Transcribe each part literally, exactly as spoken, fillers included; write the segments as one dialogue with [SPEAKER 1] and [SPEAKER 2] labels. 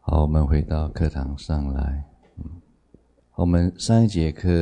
[SPEAKER 1] 好，我们回到课堂上来。嗯，我们上一节课，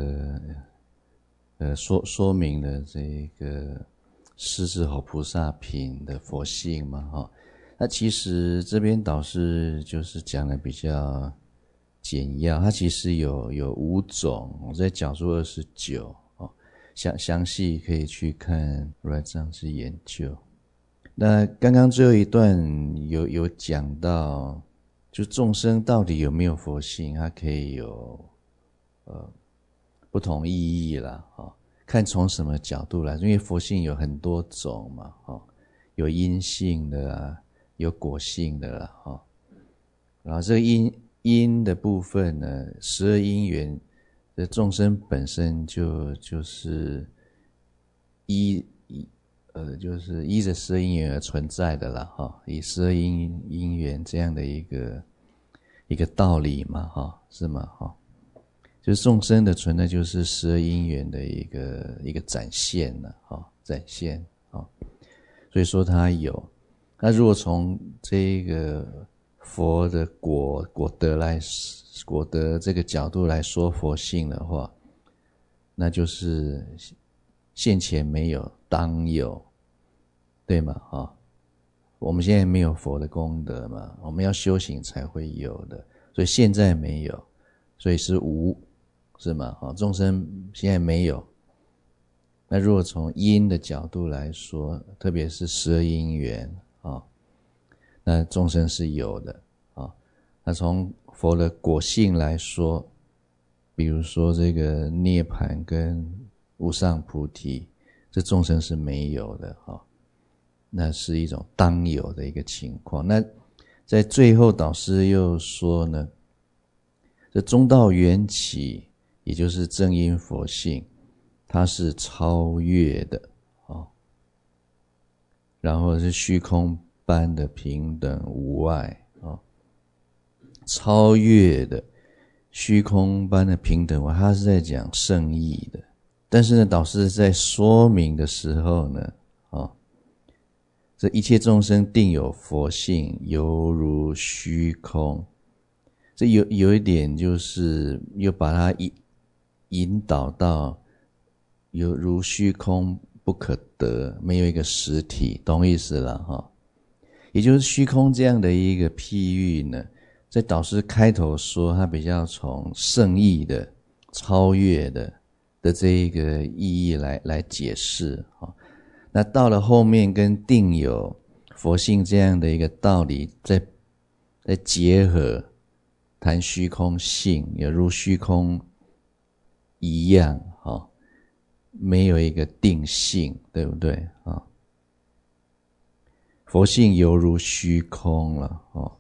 [SPEAKER 1] 呃，说说明了这个狮子吼菩萨品的佛性嘛，哈、哦。那其实这边导师就是讲的比较简要，它其实有有五种，我在讲述二十九哦，详详细可以去看如来藏之研究。那刚刚最后一段有有讲到。就众生到底有没有佛性，它可以有呃不同意义啦，哦，看从什么角度来，因为佛性有很多种嘛，哦，有因性的啊，有果性的啦，哦，然后这个因因的部分呢，十二因缘的众生本身就就是依呃就是依着十二因缘而存在的啦，哈、哦，以十二因因缘这样的一个一个道理嘛，哈、哦，是吗？哈、哦，就是众生的存在就是十二因缘的一个一个展现了，哈、哦，展现，哦，所以说它有。那如果从这个佛的果果德来果德这个角度来说佛性的话，那就是现前没有，当有，对吗？哈、哦，我们现在没有佛的功德嘛，我们要修行才会有的，所以现在没有，所以是无，是吗？哦，众生现在没有。那如果从因的角度来说，特别是十二因缘啊、哦，那众生是有的啊、哦。那从佛的果性来说，比如说这个涅槃跟无上菩提，这众生是没有的哈、哦。那是一种当有的一个情况。那在最后导师又说呢，这中道缘起，也就是正因佛性，它是超越的，哦，然后是虚空般的平等无碍，哦，超越的虚空般的平等无碍，它是在讲圣义的。但是呢，导师在说明的时候呢，哦，这一切众生定有佛性，犹如虚空。这有有一点就是又把它引引导到犹如虚空不可得，没有一个实体，懂意思了哈？也就是虚空这样的一个譬喻呢，在导师开头说，它比较从圣义的、超越的的这一个意义来来解释哈。那到了后面跟定有佛性这样的一个道理再再结合，谈虚空性，也如虚空一样，哦，没有一个定性，对不对啊、哦？佛性犹如虚空了，哦，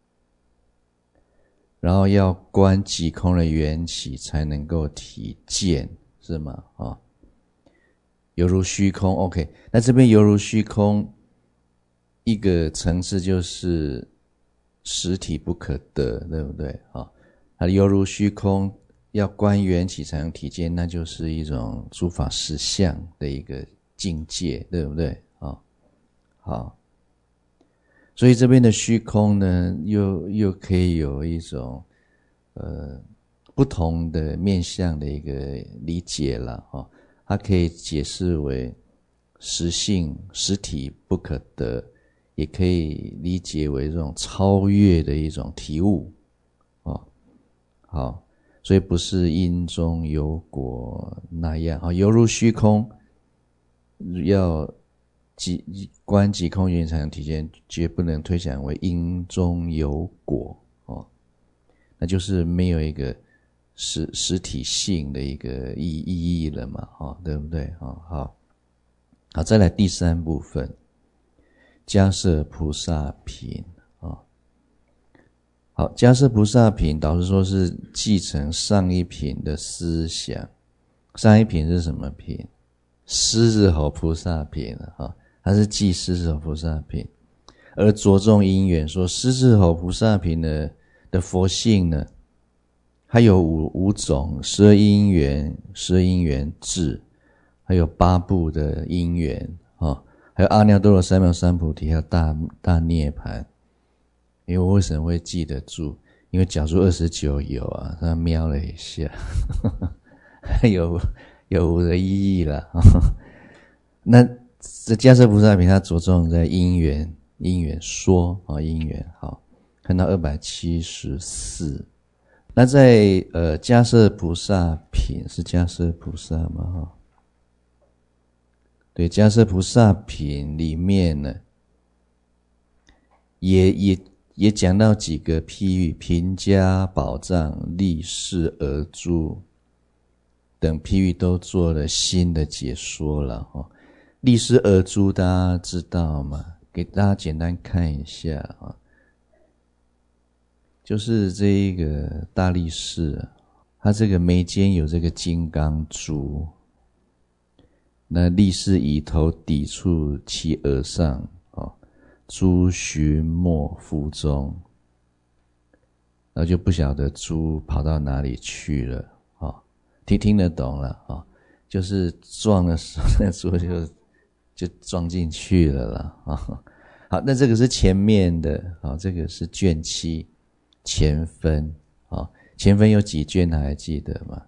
[SPEAKER 1] 然后要观即空的缘起才能够体见，是吗？啊、哦，犹如虚空 ，OK， 那这边犹如虚空一个层次就是实体不可得，对不对啊？它犹如虚空，要观缘起才能体见，那就是一种诸法实相的一个境界，对不对啊？好，所以这边的虚空呢，又又可以有一种呃不同的面向的一个理解了啊。它可以解释为实性、实体不可得，也可以理解为这种超越的一种体悟，哦，好，所以不是因中有果那样，哦，犹如虚空，要即观即空缘才能体现，绝不能推想为因中有果，哦，那就是没有一个实实体性的一个意意义了嘛，哦，对不对？哦，好，好，再来第三部分。迦摄菩萨品啊、哦，好，迦摄菩萨品，导师说是继承上一品的思想。上一品是什么品？狮子吼菩萨品啊、哦，它是继狮子吼菩萨品，而着重因缘说狮子吼菩萨品的的佛性呢，它有五五种：十二因缘、十二因缘智，还有八部的因缘啊。哦，还有阿耨多罗三藐三菩提，还有大大涅槃， 因为我为什么会记得住？因为角柱二十九有啊，他瞄了一下，有有无的意义啦。那这迦叶菩萨品它着重在因缘，因缘说啊，因缘好，看到二百七十四。那在呃迦叶菩萨品是迦叶菩萨吗？哈，对，迦叶菩萨品里面呢，也也也讲到几个譬喻，贫家宝藏、利市额珠等譬喻都做了新的解说了哈。利市额珠大家知道吗？给大家简单看一下啊，就是这一个大利市，它这个眉间有这个金刚珠，那利市以头抵触其额上，哦，珠寻没腹中，然后就不晓得珠跑到哪里去了，哦，听听得懂了啊，哦，就是撞的时候，那珠就就撞进去了啦啊，哦。好，那这个是前面的啊，哦，这个是卷七前分啊，哦，前分有几卷还记得吗？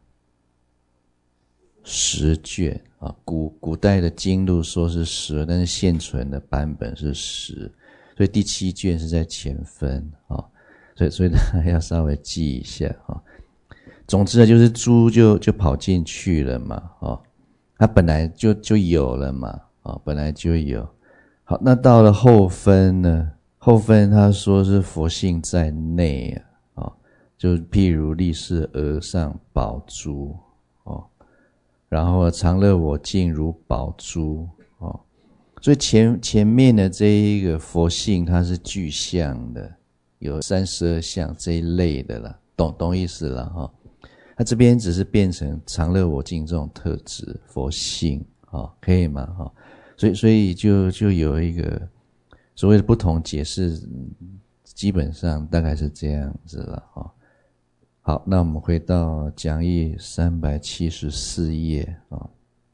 [SPEAKER 1] 十卷啊，古古代的经录说是十，但是现存的版本是十，所以第七卷是在前分啊，哦，所以所以大家要稍微记一下啊，哦。总之呢，就是猪就就跑进去了嘛，哦，它本来就就有了嘛，哦，本来就有。好，那到了后分呢？后分他说是佛性在内啊，哦，就譬如利市额上宝珠哦，然后常乐我净如宝珠哦，所以前前面的这一个佛性它是具象的，有三十二相这一类的啦，懂懂意思了哈，哦。那这边只是变成常乐我净这种特质佛性哦，可以吗？哈，哦。所以，所以就就有一个所谓的不同解释，基本上大概是这样子了哈。好，那我们回到讲义三百七十四页啊。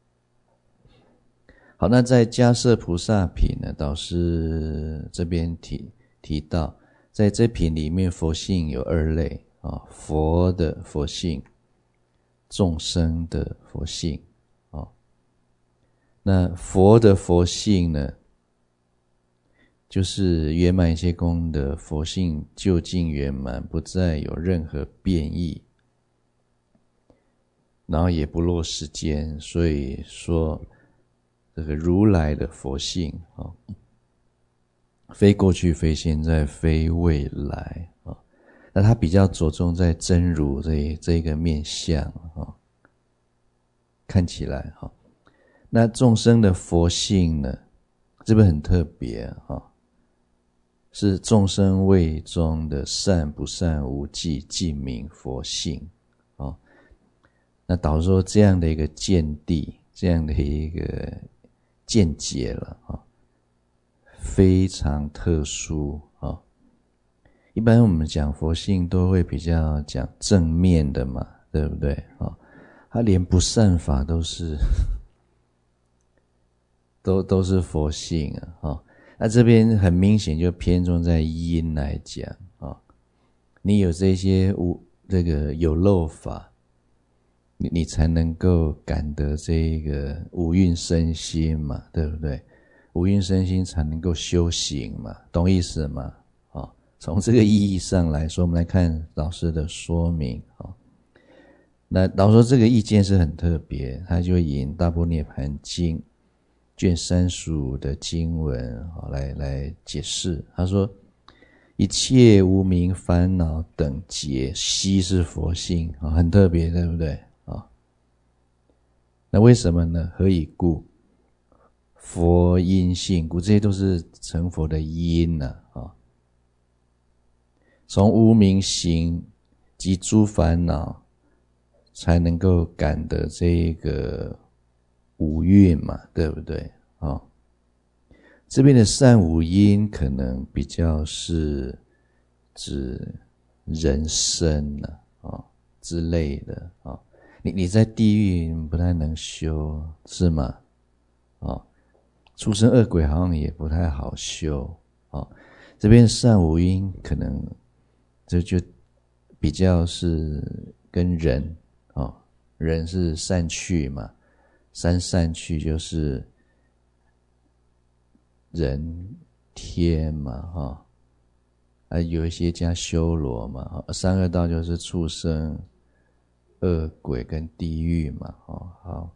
[SPEAKER 1] 好，那在迦叶菩萨品呢，导师这边提提到，在这品里面佛性有二类啊，佛的佛性，众生的佛性。那佛的佛性呢，就是圆满一切功德，佛性究竟圆满，不再有任何变异，然后也不落世间，所以说这个如来的佛性啊，非过去非现在非未来啊，那它比较着重在真如这这一个面相啊，看起来哈。那众生的佛性呢，这边很特别啊，是众生位中的善不善无记记名佛性啊。那导致说这样的一个见地，这样的一个见解了啊，非常特殊啊。一般我们讲佛性都会比较讲正面的嘛，对不对啊？他连不善法都是。都都是佛性啊，哦，那这边很明显就偏重在因来讲啊，哦，你有这些无这个有漏法，你你才能够感得这个五蕴身心嘛，对不对？五蕴身心才能够修行嘛，懂意思吗？哦，从这个意义上来说，我们来看老师的说明啊，哦。那老师说这个意见是很特别，他就引《大般涅盘经》卷三十五的经文来来解释。他说，一切无明烦恼等结悉是佛性，很特别，对不对？那为什么呢？何以故？佛因性故，这些都是成佛的因啊。从无明行及诸烦恼，才能够感得这个五蕴嘛，对不对？哦，这边的善五因可能比较是指人生啊，哦，之类的啊，哦。你你在地狱不太能修，是吗？哦，畜生恶鬼好像也不太好修哦。 这边善无因可能这就比较是跟人哦，人是善趣嘛，三善趣就是人天嘛哈、哦，啊有一些加修罗嘛，三恶道就是畜生、恶鬼跟地狱嘛，哦好，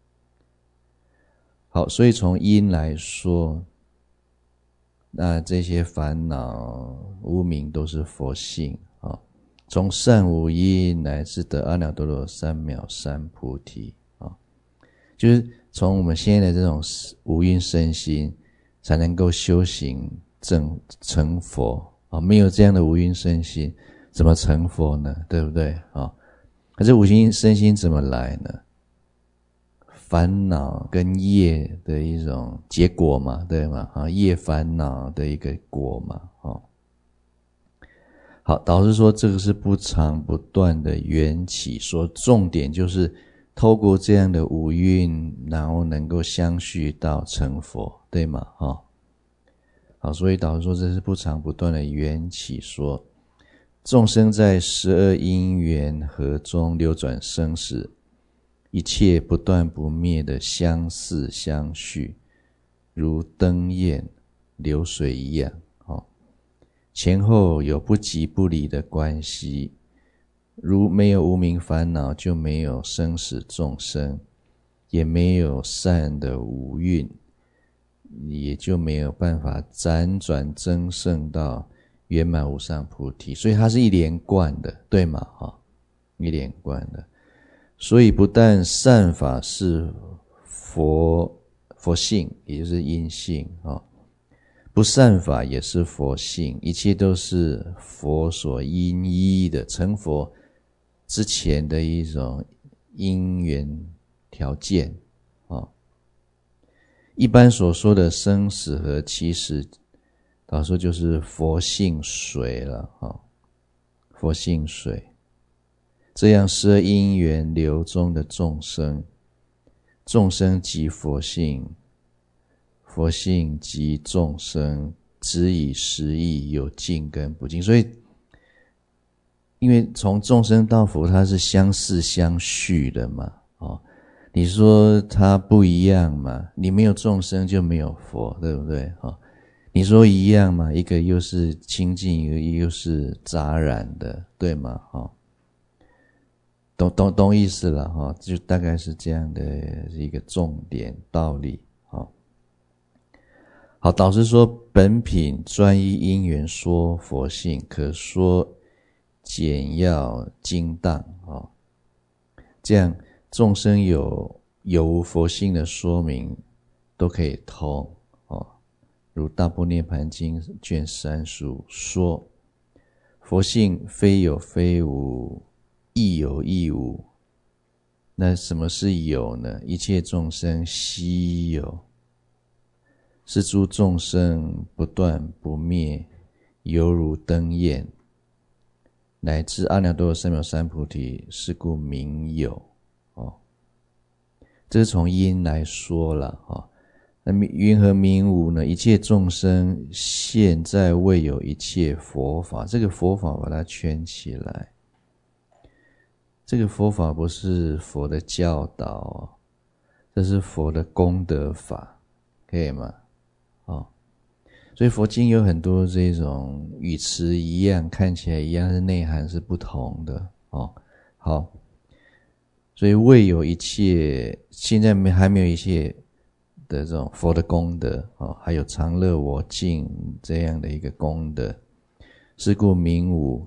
[SPEAKER 1] 好，所以从因来说，那这些烦恼无明都是佛性啊、哦。从善无因乃至得阿耨多罗三藐三菩提啊、哦，就是从我们现在的这种无因身心，才能够修行正成佛啊、哦。没有这样的无因身心，怎么成佛呢？对不对啊、哦？可是无因身心怎么来呢？烦恼跟业的一种结果嘛，对吗？啊，业烦恼的一个果嘛，哦。好，导师说这个是不长不断的缘起，说重点就是透过这样的五蕴，然后能够相续到成佛，对吗？哦。好，所以导师说这是不长不断的缘起，说众生在十二因缘河中流转生死，一切不断不灭的相似相续，如灯焰流水一样、哦、前后有不即不离的关系，如没有无明烦恼，就没有生死众生，也没有善的五蕴，也就没有办法辗转增胜到圆满无上菩提。所以它是一连贯的，对吗？哦、一连贯的。所以不但善法是佛佛性，也就是因性、哦、不善法也是佛性，一切都是佛所因依的，成佛之前的一种因缘条件、哦、一般所说的生死河，其实导说就是佛性水了、哦、佛性水。这样十二因缘流中的众生，众生即佛性，佛性即众生，只以实义有尽跟不尽。所以因为从众生到佛，它是相似相续的嘛，哦，你说它不一样嘛，你没有众生就没有佛，对不对？哦，你说一样嘛，一个又是清净，一个又是杂染的，对吗？哦，懂懂懂意思了哈，就大概是这样的一个重点道理。好，好，导师说本品专一因缘说佛性，可说简要精当啊。这样众生有有无佛性的说明都可以通哦。如大般涅盘经卷三十五说，佛性非有非无，亦有亦无。那什么是有呢？一切众生悉有，是诸众生不断不灭，犹如灯焰，乃至阿耨多罗三藐三菩提，是故名有。哦，这是从因来说了。哦，那云何名无呢？一切众生现在未有一切佛法，这个佛法把它圈起来。这个佛法不是佛的教导，这是佛的功德法，可以吗？哦，所以佛经有很多这种语词一样，看起来一样，是内涵是不同的。哦，好，所以未有一切，现在没还没有一切的这种佛的功德，哦，还有常乐我净这样的一个功德，是故名无。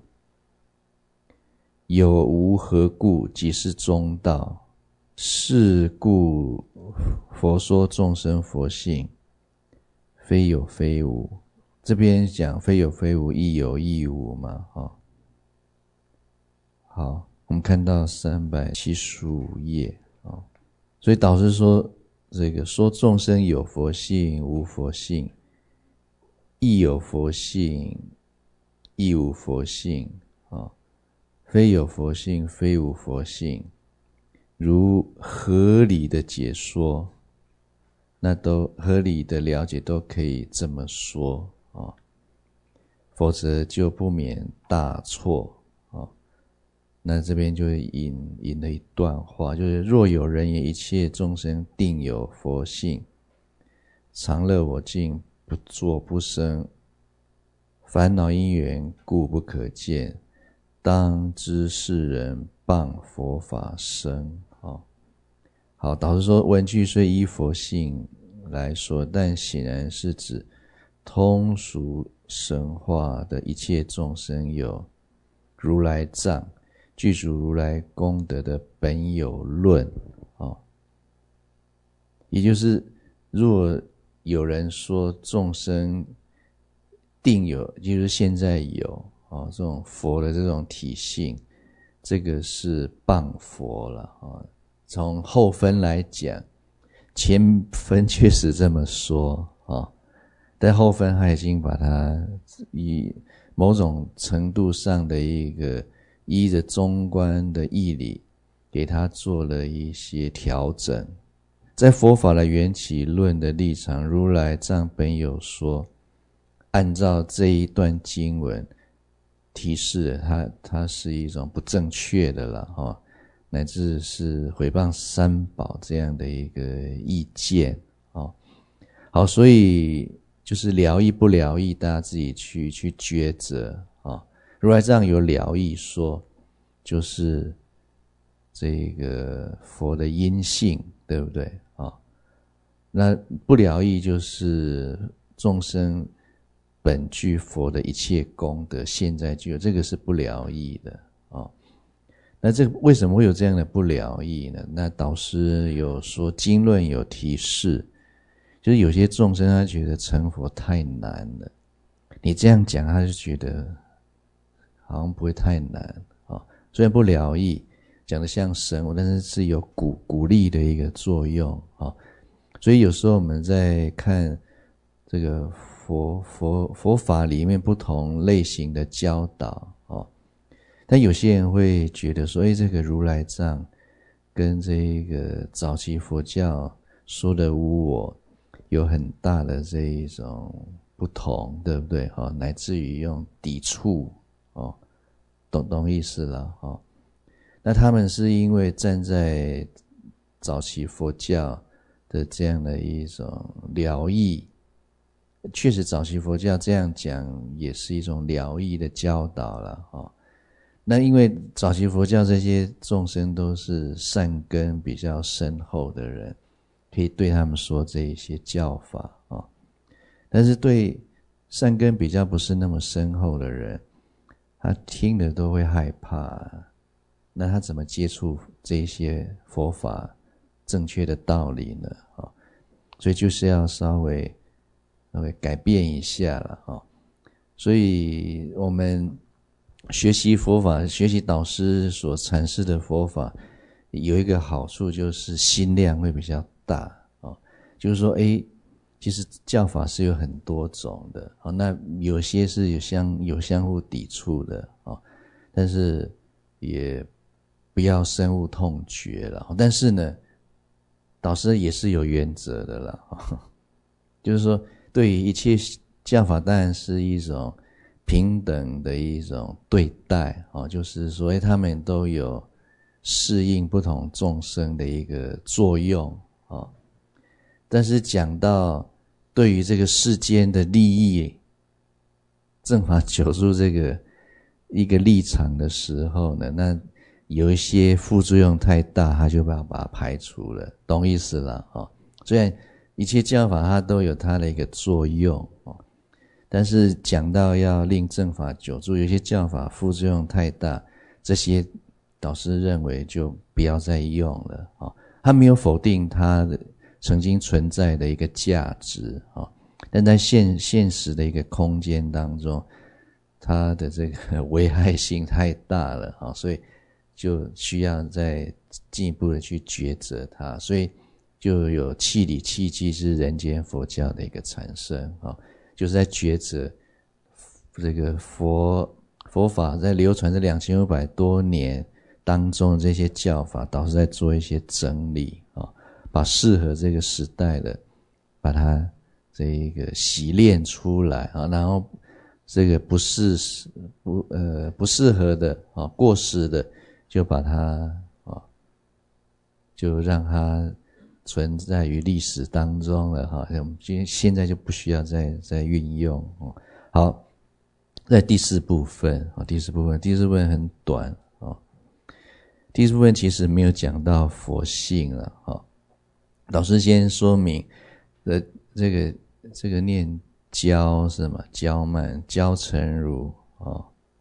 [SPEAKER 1] 有无何故？即是中道。是故佛说众生佛性，非有非无。这边讲非有非无，亦有亦无嘛。哦，好，我们看到三百七十五页。哦，所以导师说，这个说众生有佛性无佛性，亦有佛性亦无佛性。哦，非有佛性非无佛性，如合理的解说，那都合理的了解都可以这么说。哦， 否则就不免大错。哦，那这边就引引了一段话，就是若有人言一切众生定有佛性，常乐我净，不作不生，烦恼因缘故不可见，当知是人谤佛法生。哦，好，导师说文句虽依佛性来说，但显然是指通俗神话的一切众生有如来藏，具足如来功德的本有论。哦，也就是若有人说众生定有，就是现在有哦，这种佛的这种体性，这个是谤佛了啊。从后分来讲，前分确实这么说啊，但后分他已经把它以某种程度上的一个依着中观的义理，给他做了一些调整。在佛法的缘起论的立场，如来藏本有说，按照这一段经文提示它，它是一种不正确的了哈，乃至是毁谤三宝这样的一个意见啊。好，所以就是了义不了义，大家自己去去抉择啊。如来藏有了义说，就是这个佛的因性，对不对啊？那不了义就是众生本具佛的一切功德，现在具有，这个是不了义的啊。那这为什么会有这样的不了义呢？那导师有说经论有提示，就是有些众生他觉得成佛太难了，你这样讲他就觉得好像不会太难啊。虽然不了义讲得像神，但是是有鼓鼓励的一个作用啊。所以有时候我们在看这个佛佛佛法里面不同类型的教导哦，但有些人会觉得说，哎，这个如来藏跟这个早期佛教说的无我有很大的这一种不同，对不对？哦，乃至于用抵触哦，懂懂意思了哦。那他们是因为站在早期佛教的这样的一种疗义，确实早期佛教这样讲也是一种疗义的教导了哦。那因为早期佛教这些众生都是善根比较深厚的人，可以对他们说这一些教法哦。但是对善根比较不是那么深厚的人，他听了都会害怕，那他怎么接触这些佛法正确的道理呢？哦，所以就是要稍微稍微改变一下了哦。所以我们学习佛法，学习导师所阐释的佛法，有一个好处就是心量会比较大哦。就是说，诶，其实教法是有很多种的哦，那有些是有相有相互抵触的哦，但是也不要深恶痛绝了。但是呢，导师也是有原则的啦，就是说对于一切教法当然是一种平等的一种对待，就是说他们都有适应不同众生的一个作用。但是讲到对于这个世间的利益正法九住这个一个立场的时候呢，那有一些副作用太大，他就把把它排除了，懂意思了哦。虽然一切教法它都有它的一个作用哦，但是讲到要令正法久住，有些教法副作用太大，这些导师认为就不要再用了哦。他没有否定它的曾经存在的一个价值哦，但在现现实的一个空间当中，它的这个危害性太大了哦，所以就需要再进一步的去抉择它，所以就有契理契机之人间佛教的一个产生啊，就是在抉择这个佛佛法在流传这两千五百多年当中的这些教法，导师在做一些整理啊，把适合这个时代的把它这个洗炼出来啊，然后这个不适不呃不适合的啊过时的，就把它啊就让它存在于历史当中了哈。我们今现在就不需要再再运用哦。好，在第四部分啊，第四部分，第四部分很短啊。第四部分其实没有讲到佛性了哈。老师先说明，呃，这个这个念娇是吗？娇慢，娇诚如啊。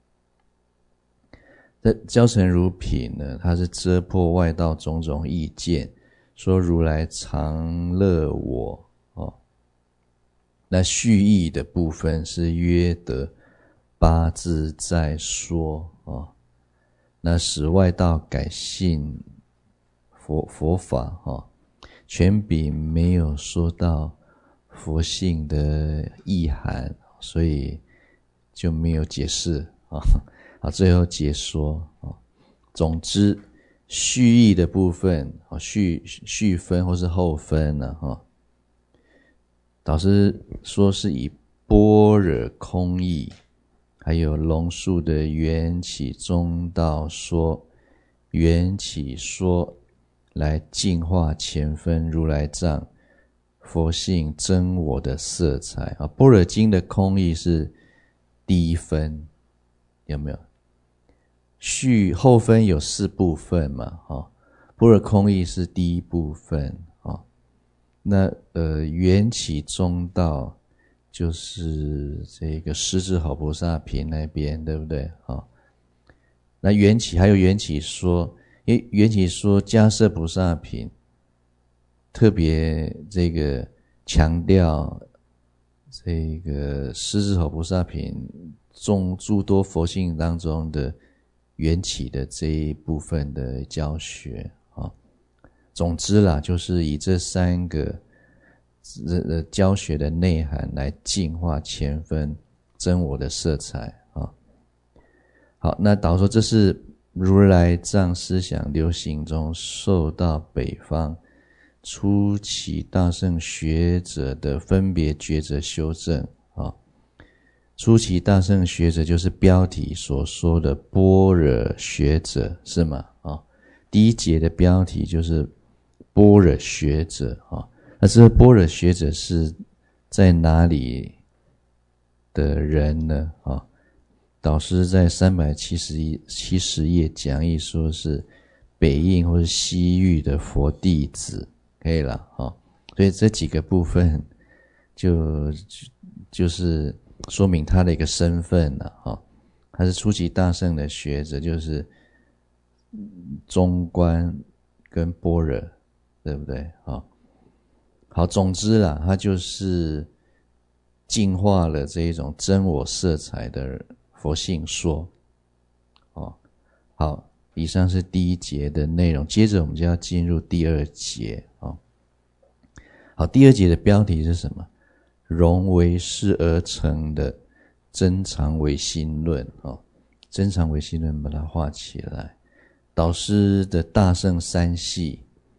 [SPEAKER 1] 这娇诚如品呢，它是遮破外道种种意见，说如来常乐我哦。那续义的部分是约得八字在说哦。那使外道改信佛佛法哦，全笔没有说到佛性的意涵，所以就没有解释啊。好，最后解说啊。总之，续义的部分啊，续续分或是后分呢，哈。导师说是以般若空义，还有龙树的缘起中道说，缘起说来净化前分如来藏佛性真我的色彩啊。般若经的空义是第一分，有没有？续后分有四部分嘛，哈。般若空义是第一部分啊。那呃缘起中道就是这个狮子吼菩萨品那边，对不对啊？那缘起还有缘起说，因为缘起说迦摄菩萨品特别这个强调这个狮子吼菩萨品众诸多佛性当中的缘起的这一部分的教学啊。总之啦，就是以这三个呃教学的内涵来净化前分真我的色彩啊。好，那导说这是如来藏思想流行中受到北方初期大乘学者的分别抉择修正啊。初期大乘学者就是标题所说的般若学者，是吗？啊，第一节的标题就是般若学者啊。那这般若学者是在哪里的人呢？啊，导师在三百七十一七十页讲义说是北印或是西域的佛弟子，可以了啊。所以这几个部分就就是说明他的一个身份了啊。他是初期大乘的学者，就是中观跟般若，对不对啊？好，总之啦，他就是净化了这一种真我色彩的佛性说哦。好，以上是第一节的内容，接着我们就要进入第二节哦。好，第二节的标题是什么？融为是而成的真常唯心论哦。真常唯心论把它画起来。导师的大乘三系，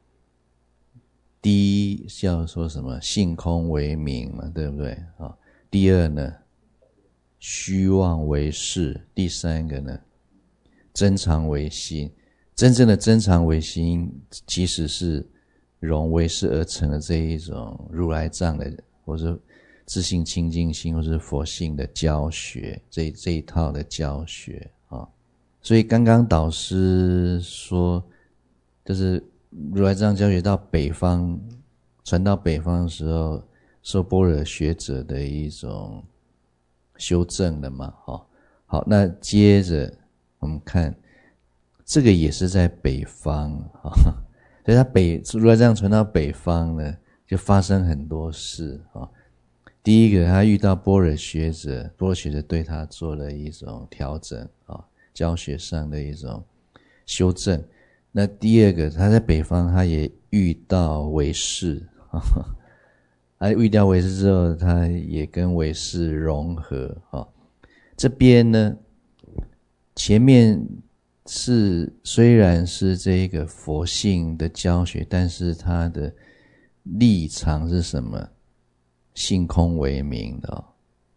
[SPEAKER 1] 第一叫说什么？性空为名嘛，对不对啊？第二呢，虚妄为事。第三个呢，真常为心。真正的真常为心，其实是融为是而成的这一种如来藏的，或是自性清净心，或是佛性的教学，这这一套的教学啊。所以刚刚导师说，就是如来藏教学到北方，传到北方的时候，受般若学者的一种修正的嘛，哈。好，那接着我们看，这个也是在北方啊，所以他北如来藏传到北方呢，就发生很多事啊。第一个，他遇到般若学者，般若学者对他做了一种调整啊，教学上的一种修正。那第二个，他在北方，他也遇到唯识，他遇到唯识之后，他也跟唯识融合啊。这边呢，前面是虽然是这个佛性的教学，但是他的立场是什么？性空为名的哦。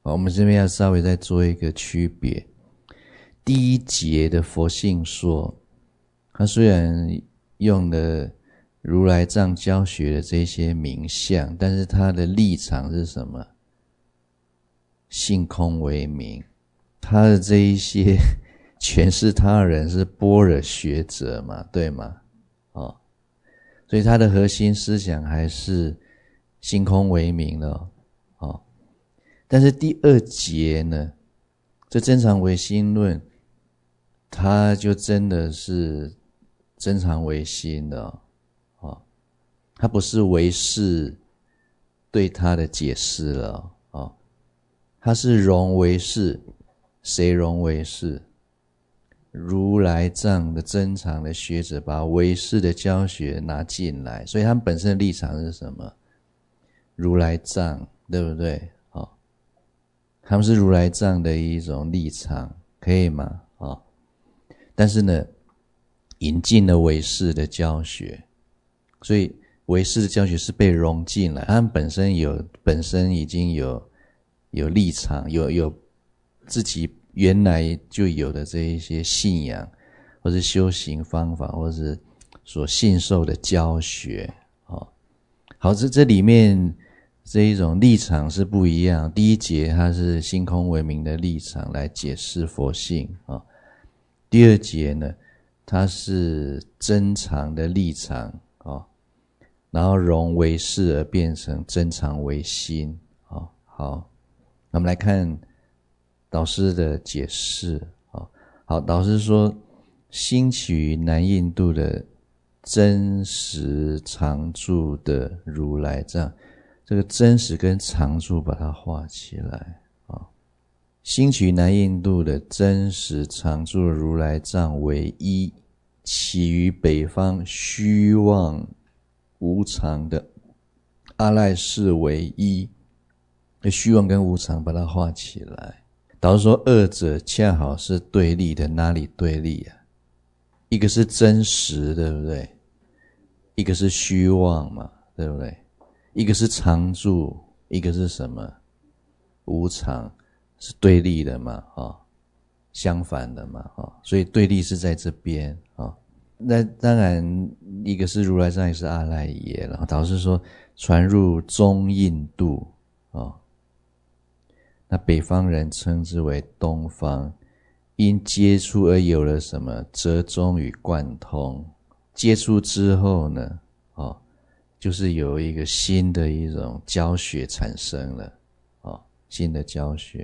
[SPEAKER 1] 我们这边要稍微再做一个区别。第一节的佛性说，它虽然用了如来藏教学的这些名相，但是它的立场是什么？性空为名。他的这一些诠释他人是般若学者嘛，对吗？哦，所以他的核心思想还是性空为名的哦。但是第二节呢，这真常唯心论，它就真的是真常唯心的哦，哦，它不是唯识对它的解释了哦，它是融唯识。谁融唯识？如来藏的真常的学者把唯识的教学拿进来，所以他们本身的立场是什么？如来藏，对不对？哦，他们是如来藏的一种立场，可以吗？哦，但是呢，引进了唯识的教学，所以唯识的教学是被融进来，他们本身有本身已经有有立场，有有自己原来就有的这一些信仰，或是修行方法，或是所信受的教学。哦，好，这这里面这一种立场是不一样。第一节它是性空为名的立场来解释佛性啊，哦，第二节呢，它是真常的立场哦，然后融唯识而变成真常唯心。哦，好，我们来看导师的解释。好，导师说，兴起于南印度的真实常住的如来藏，这个真实跟常住把它画起来啊。兴起于南印度的真实常住的如来藏为一，起于北方虚妄无常的阿赖世为一，虚妄跟无常把它画起来。导师说二者恰好是对立的，哪里对立啊？一个是真实，对不对？一个是虚妄嘛，对不对？一个是常住，一个是什么？无常，是对立的嘛，哦，相反的嘛，哦，所以对立是在这边哦。那当然一个是如来藏，一个是阿赖耶了。导师说传入中印度哦，那北方人称之为东方，因接触而有了什么折中与贯通。接触之后呢，哦，就是有一个新的一种教学产生了，哦，新的教学。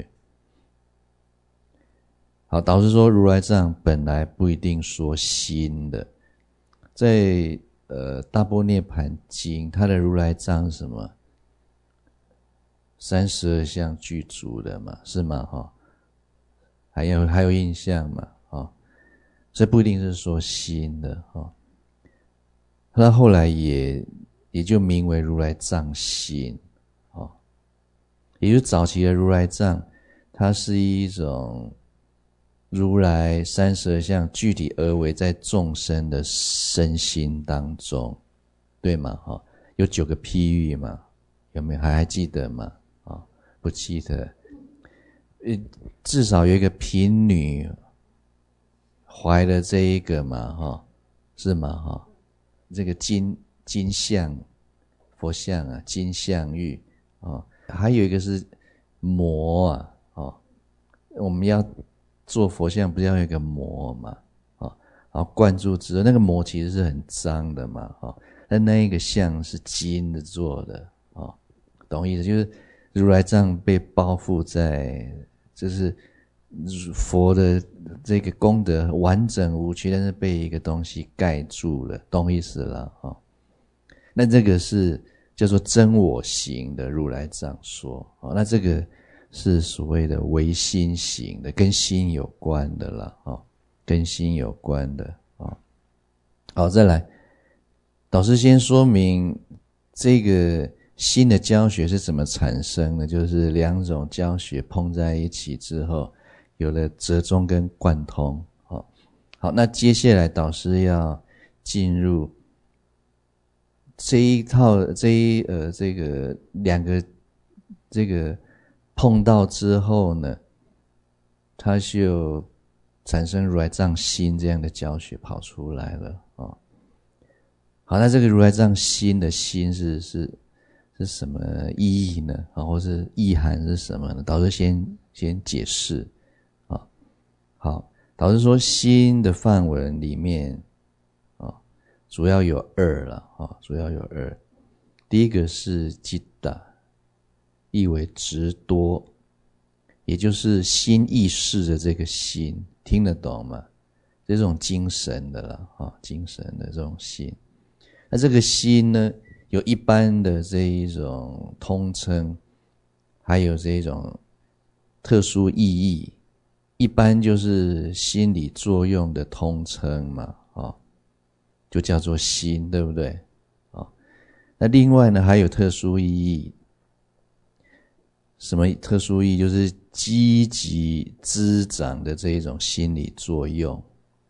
[SPEAKER 1] 好，导师说如来藏本来不一定说新的，在呃大般涅盘经，它的如来藏是什么？三十二相具足的嘛，是吗？哈，还有还有印象嘛，哈，所以不一定是说新的哈。他后来也也就名为如来藏心，哦，也就是早期的如来藏，它是一种如来三十二相具体而为在众生的身心当中，对吗？哈，有九个譬喻嘛，有没有？还还记得吗？不记得，呃，至少有一个贫女怀了这一个嘛，哈，是吗？哈，这个金金像佛像啊，金像玉哦，还有一个是膜啊，哦，我们要做佛像，不是要有一个膜嘛，哦，然后灌注之后，那个膜其实是很脏的嘛，哦，但那一个像是金的做的，哦，懂意思？就是如来藏被包覆在，就是佛的这个功德完整无缺，但是被一个东西盖住了，懂意思了哈？那这个是叫做真我行的如来藏说，那这个是所谓的唯心行的，跟心有关的啦，跟心有关的。好，再来，导师先说明这个新的教学是怎么产生的，就是两种教学碰在一起之后，有了折中跟贯通。好，好，那接下来导师要进入这一套这一呃这个两个这个碰到之后呢，它就产生如来藏心这样的教学跑出来了哦。好，那这个如来藏心的心是是是什么意义呢？啊、哦，或是意涵是什么呢？导师先先解释啊、哦。好，导师说心的梵文里面啊、哦，主要有二了啊、哦，主要有二。第一个是จิตต，意为执多，也就是心意识的这个心，听得懂吗？这种精神的啦，啊、哦，精神的这种心。那这个心呢，有一般的这一种通称，还有这一种特殊意义。一般就是心理作用的通称嘛，哦，就叫做心，对不对？哦，那另外呢，还有特殊意义。什么特殊意义？就是积极滋长的这一种心理作用。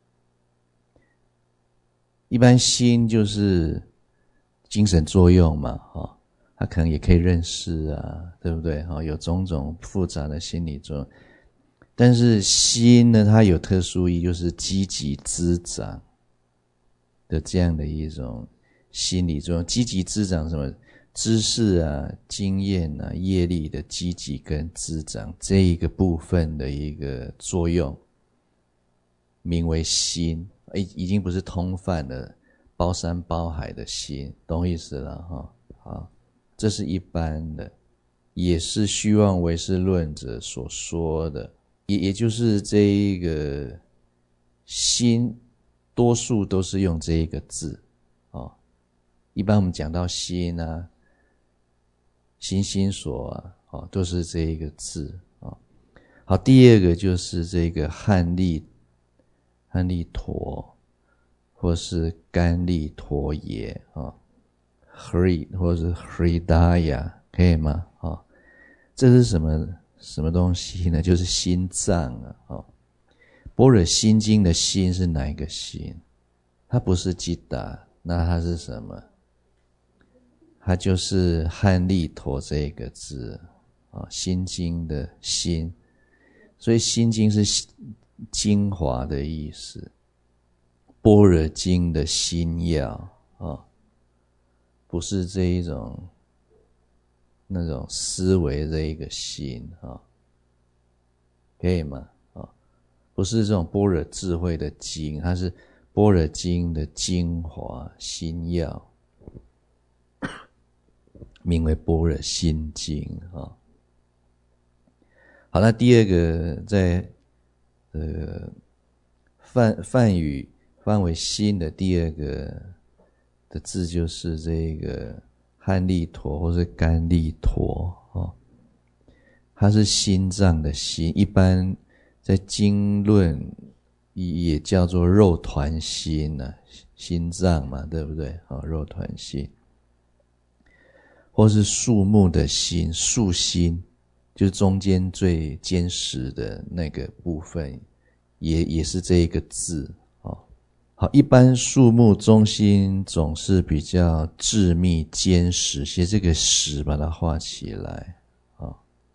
[SPEAKER 1] 一般心就是精神作用嘛，哦，它可能也可以认识啊，对不对？哦，有种种复杂的心理作用。但是心呢，它有特殊意义，就是积极滋长的这样的一种心理作用。积极滋长什么？知识啊、经验啊、业力的积极跟滋长这一个部分的一个作用，名为心。已经不是通泛的包山包海的心，懂意思了哈？好，这是一般的，也是虚妄唯识论者所说的，也也就是这一个心，多数都是用这一个字哦。一般我们讲到心啊、心心所啊，哦，都是这一个字哦。好，第二个就是这个汉利。汉利陀，或是甘利陀耶啊 ，Hri 或是 Hridaya， 可以吗？啊、哦，这是什么什么东西呢？就是心脏啊！哦，般若心经的心是哪一个心？它不是จิตต，那它是什么？它就是汉利陀这个字啊、哦，心经的心，所以心经是精华的意思，般若经的心要啊、哦，不是这一种那种思维这一个心啊、哦，可以吗？啊、哦，不是这种般若智慧的经，它是般若经的精华心要，名为般若心经啊、哦。好，那第二个在呃梵梵语翻为心的第二个的字就是这个汉利陀或是甘利陀哦，它是心脏的心，一般在经论也叫做肉团心啊，心脏嘛，对不对？哦，肉团心，或是树木的心，树心。就是中间最坚实的那个部分，也也是这一个字哦。好，一般树木中心总是比较致密坚实，写这个实把它画起来啊、哦，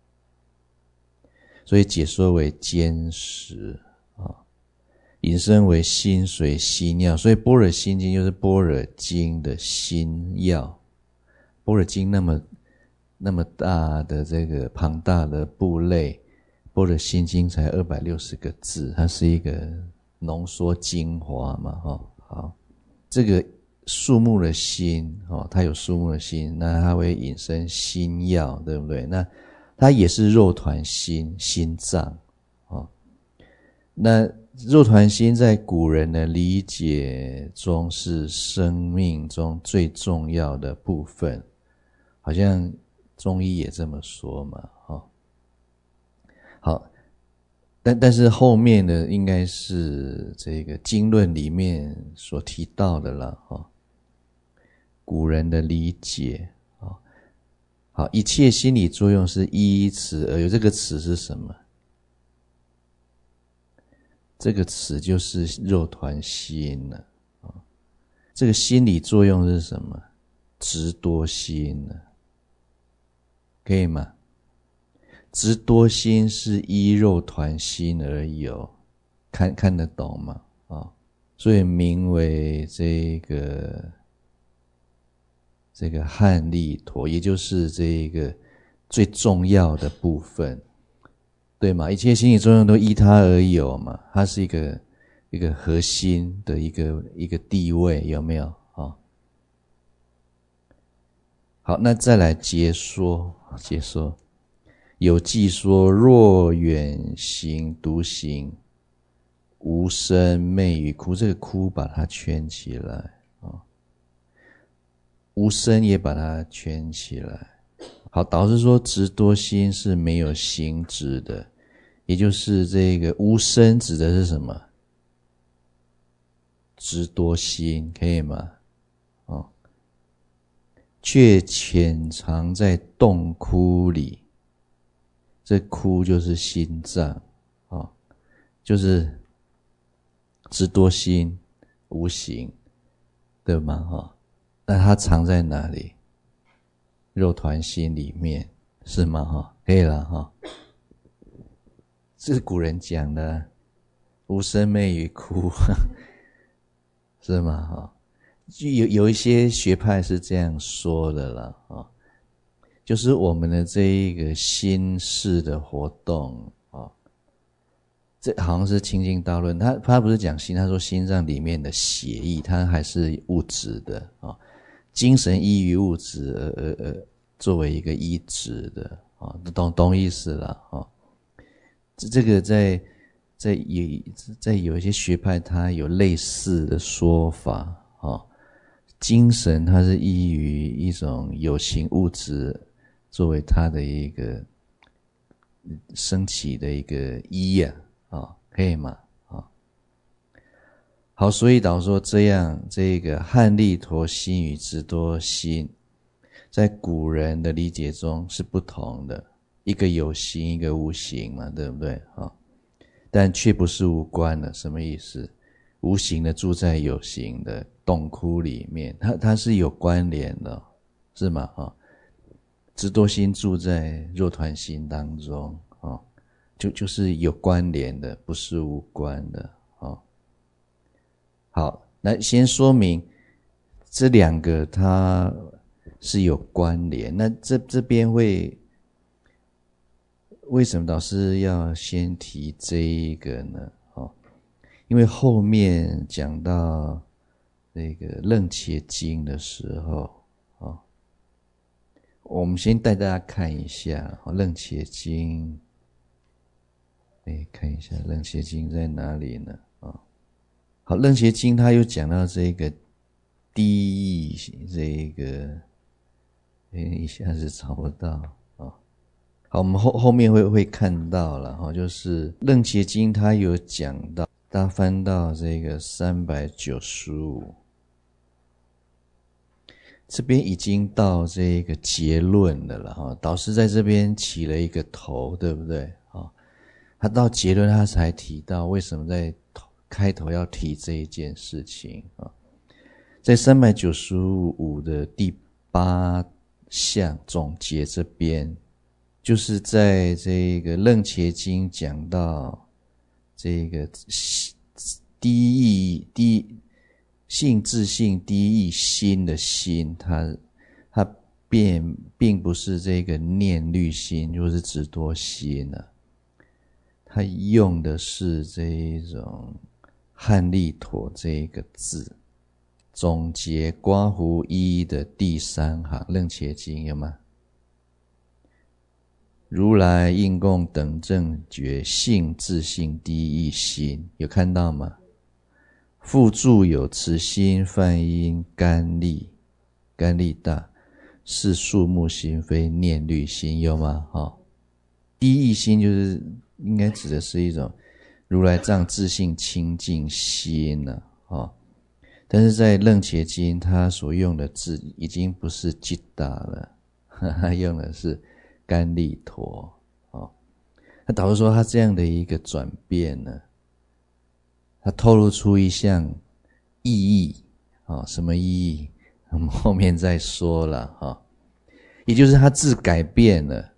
[SPEAKER 1] 所以解说为坚实啊、哦，引申为心髓心要，所以般若心经就是般若经的心要。般若经那么。那么大的这个庞大的部类，般若心经才二百六十个字，它是一个浓缩精华嘛，哦，好，这个树木的心，哦，它有树木的心，那它会引申心要，对不对？那它也是肉团心，心脏，哦，那肉团心在古人的理解中是生命中最重要的部分，好像。中医也这么说嘛，哦，好，但但是后面的应该是这个经论里面所提到的了，哦，古人的理解，哦，好，一切心理作用是依此而有，这个词是什么？这个词就是肉团心了，哦，这个心理作用是什么？执多心了。可以吗？ 执多心是依肉团心而有，看看得懂吗？啊、哦，所以名为这个这个汉力陀，也就是这个最重要的部分，对吗？一切心理作用都依它而有嘛，它是一个一个核心的一个一个地位，有没有啊、哦？好，那再来解说，解说。有记说，若远行独行，无声昧与哭，这个哭把它圈起来啊、哦，无声也把它圈起来。好，导师说执多心是没有行止的，也就是这个无声指的是什么？执多心，可以吗？哦，却潜藏在洞窟里。这窟就是心脏，哦，就是执多心无形，对吗？哦，那它藏在哪里？肉团心里面，是吗？哈、哦，可以了哈、哦。这是古人讲的，无声昧与哭，是吗？哈、哦，有有一些学派是这样说的了啊。哦，就是我们的这一个心事的活动啊、哦，这好像是清净道论，他他不是讲心，他说心脏里面的血液，它还是物质的啊、哦，精神依于物质而而而作为一个依止的啊、哦，懂懂意思了啊、哦。这这个在在有在有一些学派，它有类似的说法啊、哦，精神它是依于一种有形物质。作为它的一个升起的一个依呀、啊，哦，可以吗？啊、哦，好，所以导说这样，这个汉力陀心与执多心，在古人的理解中是不同的，一个有形，一个无形嘛，对不对？啊、哦，但却不是无关的，什么意思？无形的住在有形的洞窟里面，它它是有关联的，是吗？啊、哦。执多心住在肉团心当中，哦，就就是有关联的，不是无关的，哦。好，那先说明这两个它是有关联。那这这边会为什么导师要先提这一个呢？哦，因为后面讲到那个楞伽经的时候，哦。我们先带大家看一下《楞伽经》，哎，看一下《楞伽经》在哪里呢？啊，好，《楞伽经》它又讲到这个第一，这个，哎，一下子找不到啊。好，我们后后面会会看到了哈，就是《楞伽经》它有讲到，大家翻到这个三百九十五。这边已经到这个结论的了哈，导师在这边起了一个头，对不对？啊，他到结论他才提到为什么在开头要提这一件事情啊。在三百九十五的第八项总结这边，就是在这个楞伽经讲到这个第一第一。性自性第一心的心，它它并并不是这个念虑心，就是执多心啊，它用的是这一种汉力陀这一个字。总结刮胡一的第三行，楞伽经有吗？如来应供等正觉性自性第一心，有看到吗？复著有慈心梵音甘利，甘利大是数目心，非念虑心，有吗？哦，第一心就是应该指的是一种如来藏自性清净心呢、啊，哦，但是在楞伽经他所用的字已经不是吉达了，他用的是甘利陀，哦，那导致说他这样的一个转变呢，它透露出一项意义啊、哦，什么意义？我们后面再说了哈、哦。也就是它字改变了，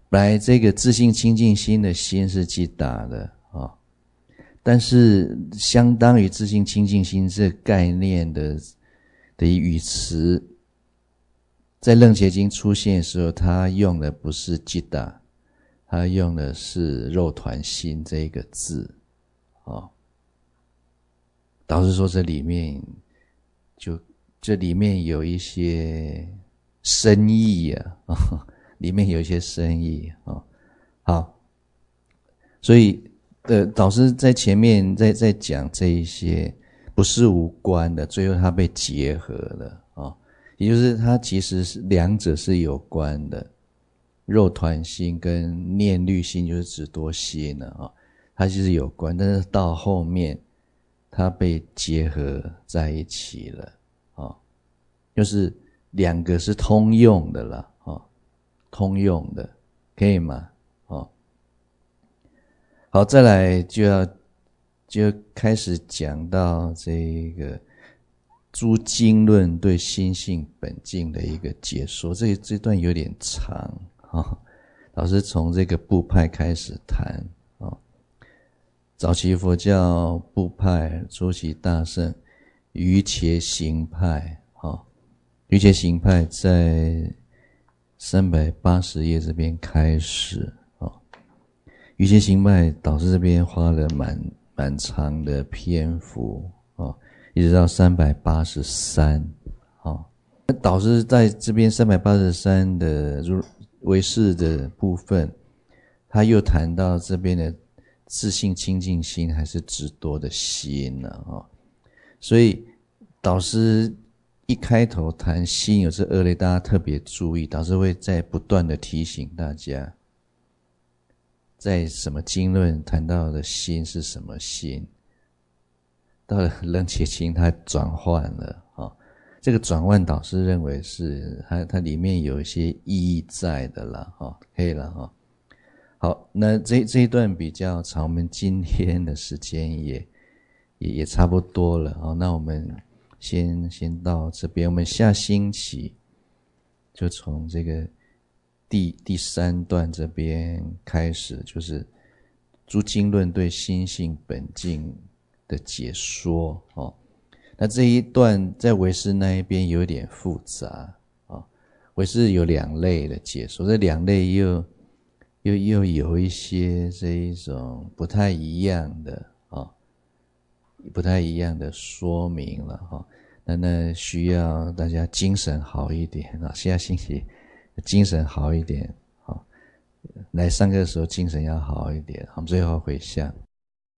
[SPEAKER 1] 本来这个自性清净心的心是吉打的啊、哦，但是相当于自性清净心这个概念的的语词，在楞伽经出现的时候，他用的不是吉打，他用的是肉团心这一个字啊、哦。导致说这里面就这里面有一些深意啊，哦、里面有一些深意啊、哦。好，所以呃，导师在前面在在讲这一些不是无关的，最后它被结合了啊、哦，也就是它其实是两者是有关的，肉团心跟念虑心就是指多心了啊、哦，它其实有关，但是到后面。它被结合在一起了啊、哦，就是两个是通用的啦啊、哦，通用的，可以吗？哦，好，再来就要就开始讲到这个诸经论对心性本净的一个解说，这这段有点长啊、哦，老师从这个部派开始谈。早期佛教部派初期大乘瑜伽行派啊，瑜伽行派在三百八十页这边开始啊，瑜伽行派导师这边花了蛮蛮长的篇幅啊，一直到三百八十三啊，导师在这边三百八十三的唯识的部分，他又谈到这边的自性清净心还是执多的心呢、啊？所以导师一开头谈心有这二类，大家特别注意，导师会在不断的提醒大家，在什么经论谈到的心是什么心，到了楞伽经它转换了啊，这个转换导师认为是它它里面有一些意义在的啦，哈，可以了哈。好，那这这一段比较长，我们今天的时间也也也差不多了啊。那我们先先到这边，我们下星期就从这个第第三段这边开始，就是诸经论对心性本净的解说哦。那这一段在唯识那一边有点复杂啊，唯识有两类的解说，这两类又。又又有一些这一种不太一样的啊、哦，不太一样的说明了哈、哦。那那需要大家精神好一点啊，下星期精神好一点，好、哦，来上课的时候精神要好一点，我们最后回向。